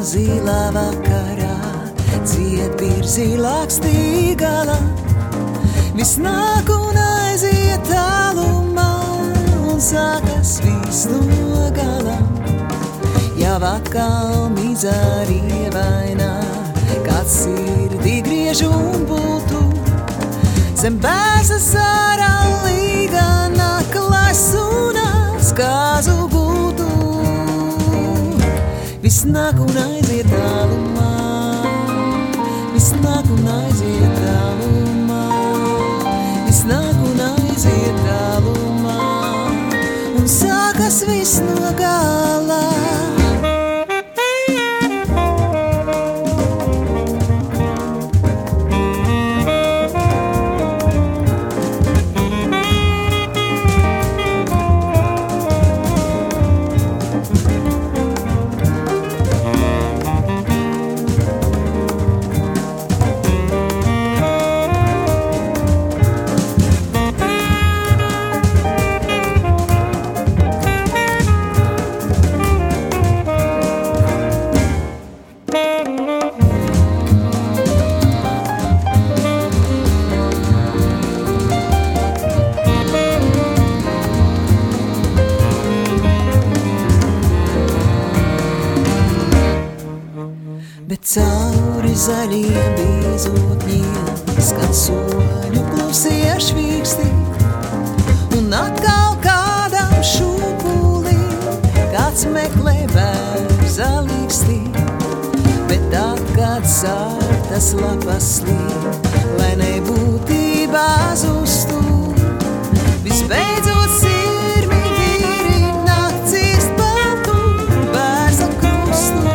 zilā vakarā, dzied virzi lakstī galā. Viss nāk un aiziet tālumā, un sākas viss no galā. Jau atkal mīdz arī vainā, kāds sirdī griež un būtu. Zem bēzas ārā līga nāk lasunās kāzu gūtu. Viss nāk un aiziet tālumā, viss nāk un aiziet tālumā, viss nāk un aiziet tālumā, un sākas viss no galā. Cauri zaļiem bīzotņiem skan soļu klusie švīksti, un atkal kādam šūpulim kāds meklē bērza līksti. Bet tad, kad sārtas lapas slīd, lai nebūtībā zustu, visbeidzot sirmi vīri nāk cirst baltu bērza krustu.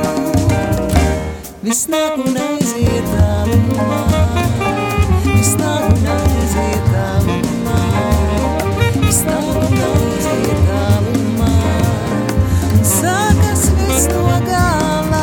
Viss nāk un aiziet tālumā, viss nāk un aiziet tālumā, viss nāk un aiziet tālumā, un sākas viss no galā.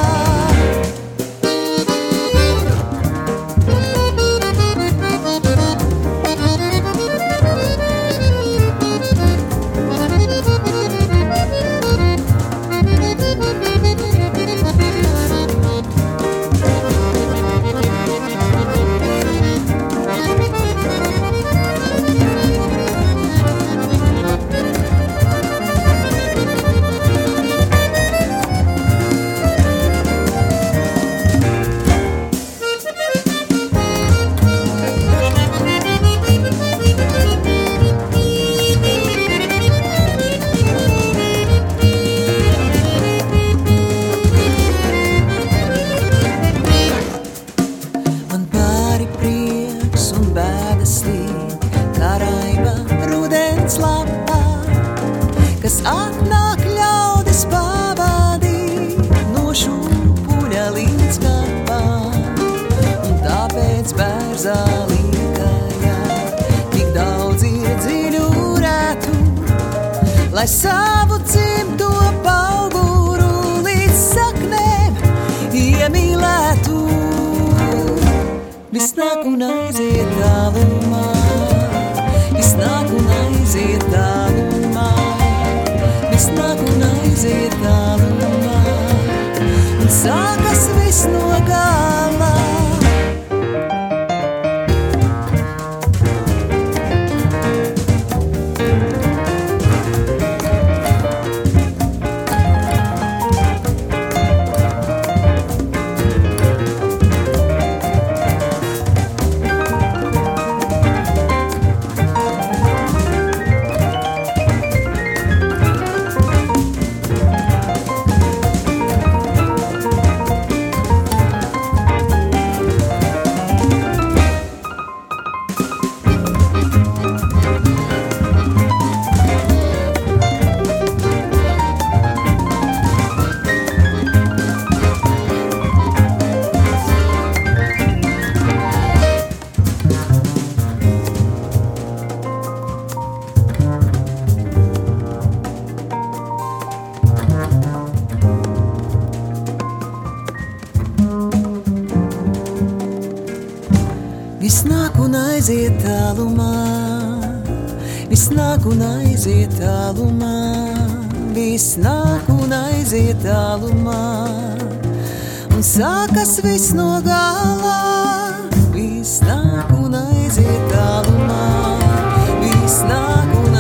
Atnāk ļaudis pavadīt no šūpuļa līdz kapām, un tāpēc bērzā līkajā tik daudz ir dziļu rētu, lai savu dzimto pauguru līdz saknēm iemīlētu. Viss nāk un aiziet tālumā, viss nāk un aiziet tālumā, viss nāk un aiziet tālumā, un sākas viss no galā. Viss nāk un aiziet tālumā, viss nāk un aiziet tālumā, viss nāk un aiziet tālumā, un sākas viss no galā, viss nāk un aiziet tālumā, viss nāk un